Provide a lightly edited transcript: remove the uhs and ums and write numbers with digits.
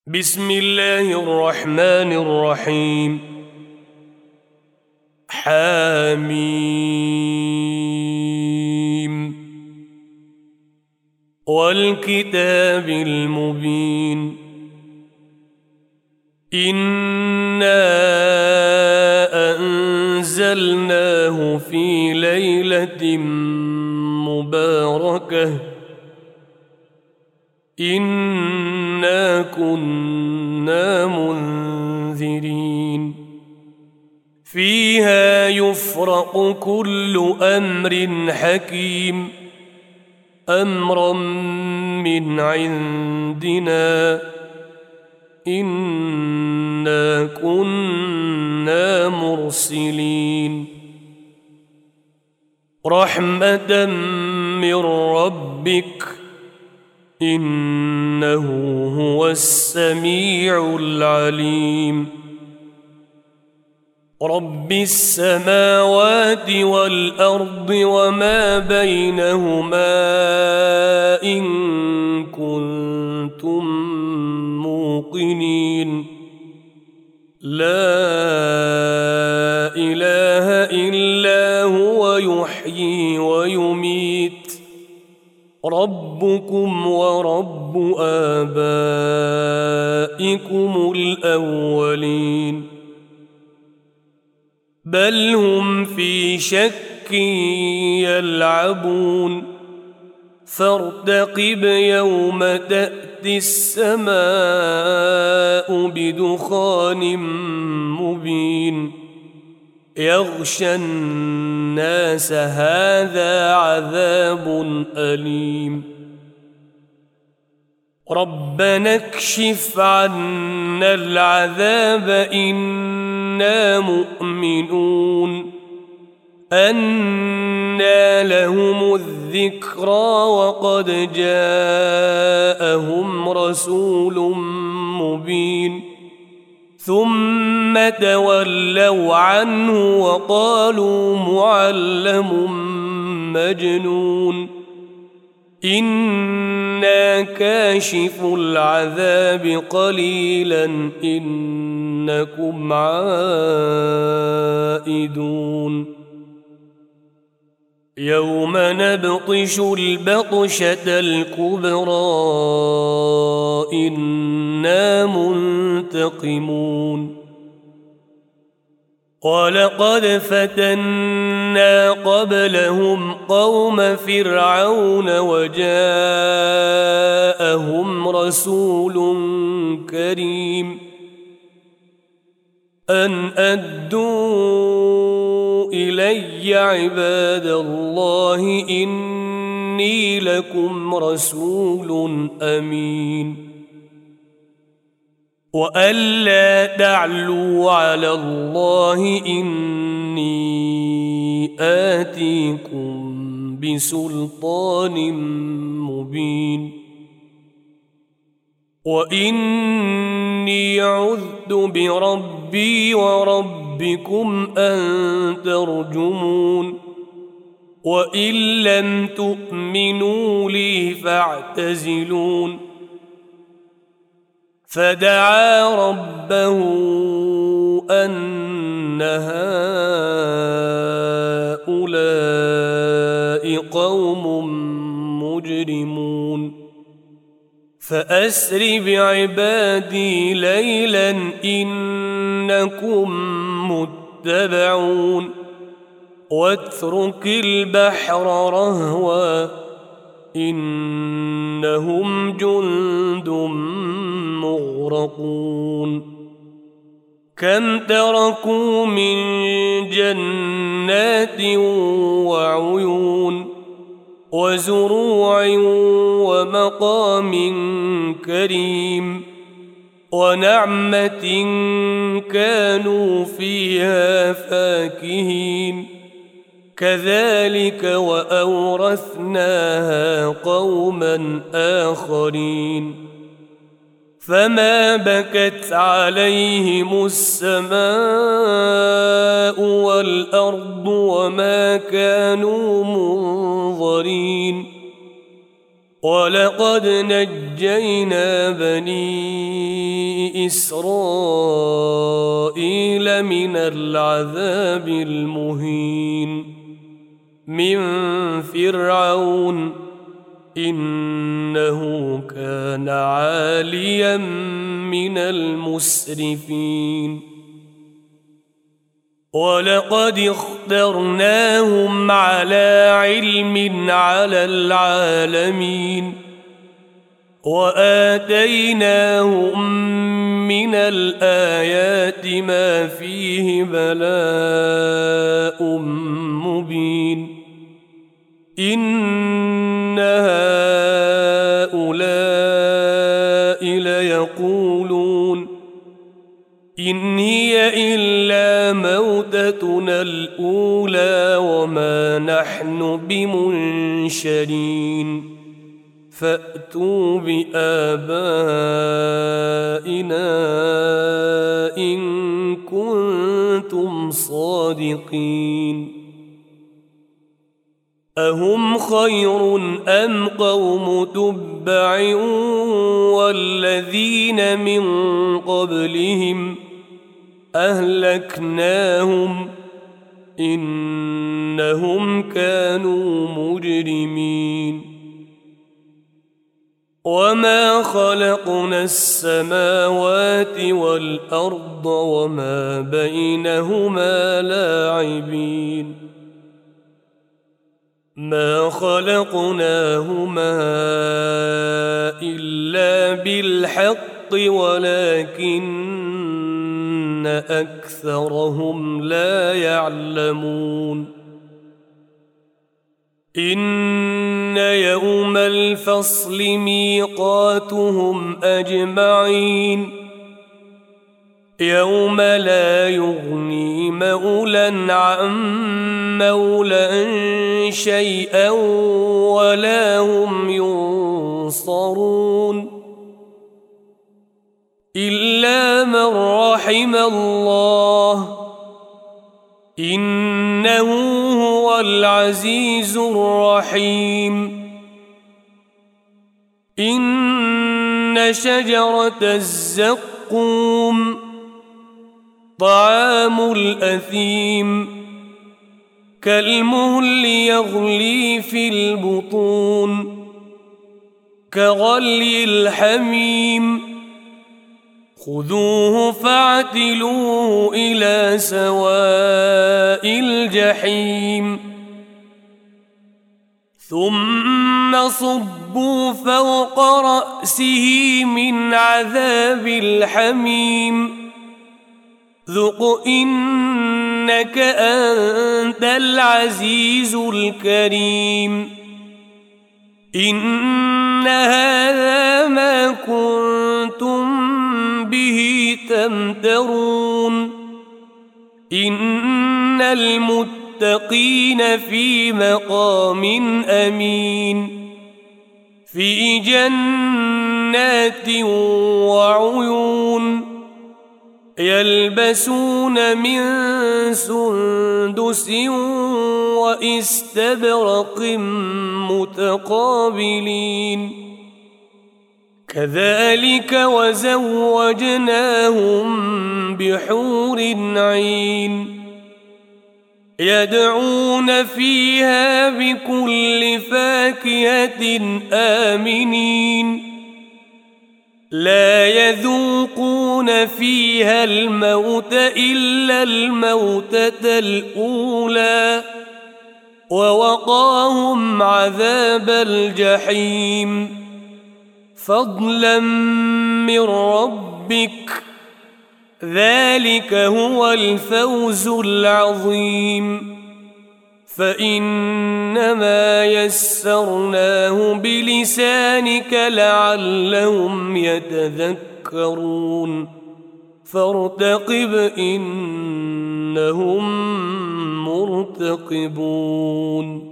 بسم الله الرحمن الرحيم. حميم والكتاب المبين. إنا أنزلناه في ليلة مباركة إنا كنا منذرين فيها يفرق كل أمر حكيم أمرا من عندنا إنا كنا مرسلين رحمة من ربك إنه هو السميع العليم. رب السماوات والأرض وما بينهما إن كنتم موقنين لا إله إلا هو يحيي ويميت ربكم ورب آبائكم الأولين بل هم في شك يلعبون فارتقب يوم تأتي السماء بدخان مبين يغشى الناس هذا عذاب أليم ربنا اكشف عنا العذاب إنا مؤمنون أنى لهم الذكرى وقد جاءهم رسول مبين ثم تولوا عنه وقالوا معلم مجنون إنا كاشف العذاب قليلا إنكم عائدون يوم نبطش البطشة الكبرى إنا منتقمون ولقد فتنا قبلهم قوم فرعون وجاءهم رسول كريم أن أدوا إلي عباد الله إني لكم رسول أمين وألا تعلوا على الله إني آتيكم بسلطان مبين وإني عذت بربي وربكم أن ترجمون وإن لم تؤمنوا لي فاعتزلون فدعا ربه أن هؤلاء قوم مجرمون فأسر بعبادي ليلا إنكم متبعون واترك البحر رهوا إنهم جند مغرقون كم تركوا من جنات وعيون وزروع ومقام كريم ونعمة كانوا فيها فاكهين كذلك وأورثناها قوما آخرين فما بكت عليهم السماء والأرض وما كانوا منظرين ولقد نجينا بني إسرائيل من العذاب المهين من فرعون إنه كان عاليا من المسرفين ولقد اخترناهم على علم على العالمين وآتيناهم من الآيات ما فيه بلاء مبين إن هؤلاء ليقولون إن هي إلا موتتنا الأولى وما نحن بمنشرين فأتوا بآبائنا إن كنتم صادقين أهم خير أم قوم تبع والذين من قبلهم أهلكناهم إنهم كانوا مجرمين وما خلقنا السماوات والأرض وما بينهما لاعبين ما خلقناهما إلا بالحق ولكن أكثرهم لا يعلمون إن يوم الفصل ميقاتهم أجمعين يوم لا يغني مولى عن مولى شيئا ولا هم ينصرون إلا من رحم الله إنه هو العزيز الرحيم إن شجرة الزقوم طعام الأثيم كالمهل يغلي في البطون كغلي الحميم خذوه فاعتلوه إلى سواء الجحيم ثم صبوا فوق رأسه من عذاب الحميم ذق إنك أنت العزيز الكريم إن هذا ما كنتم به تمترون إن المتقين في مقام أمين في جنات وعيون يلبسون من سندس واستبرق متقابلين كذلك وزوجناهم بحور عين يدعون فيها بكل فاكهة آمنين لا يذوقون فيها الموت إلا الموتة الأولى ووقاهم عذاب الجحيم فضلا من ربك ذلك هو الفوز العظيم فإنما يسرناه بلسانك لعلهم يتذكرون فارتقب إنهم مرتقبون